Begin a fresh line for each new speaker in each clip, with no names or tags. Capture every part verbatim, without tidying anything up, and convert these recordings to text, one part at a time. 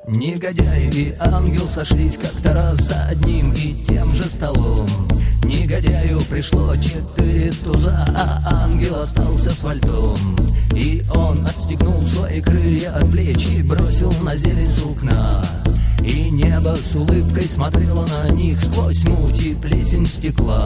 Негодяй и ангел сошлись как-то раз за одним и тем же столом. Негодяю пришло четыре туза, а ангел остался с вальтом. И он отстегнул свои крылья от плеч и бросил на зелень сукна. И небо с улыбкой смотрело на них сквозь муть и плесень стекла.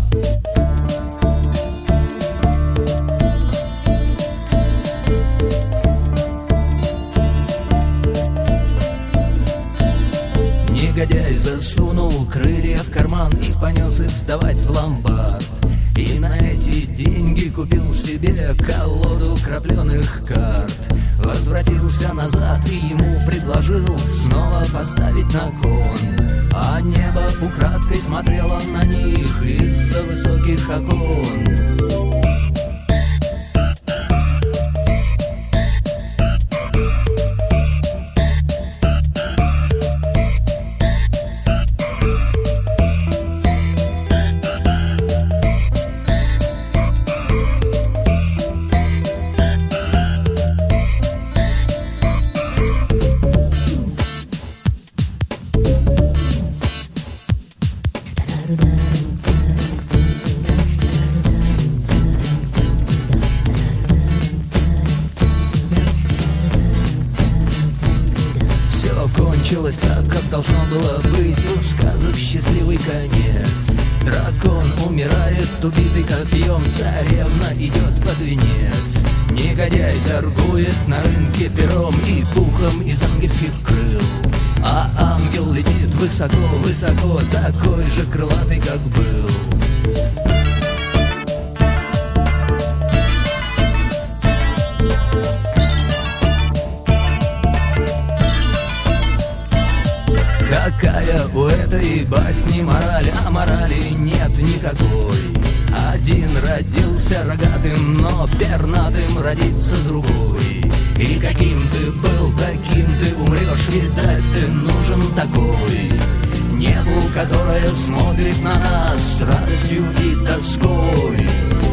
Негодяй засунул крылья в карман и понес их сдавать в ломбард. И на эти деньги купил себе колоду крапленых карт. Возвратился назад и ему предложил снова поставить на кон. А небо украдкой смотрело на них из-за высоких окон. Кончилось так, как должно было быть у сказок счастливый конец. Дракон умирает, убитый копьем, царевна идет под венец. Негодяй торгует на рынке пером и пухом из ангельских крыл. А ангел летит высоко-высоко, такой же крылатый, как был. Какая у этой басни мораль, а морали нет никакой. Один родился рогатым, но пернатым родится другой. И каким ты был, таким ты умрешь, видать, ты нужен такой. Небу, которое смотрит на нас с радостью и тоской.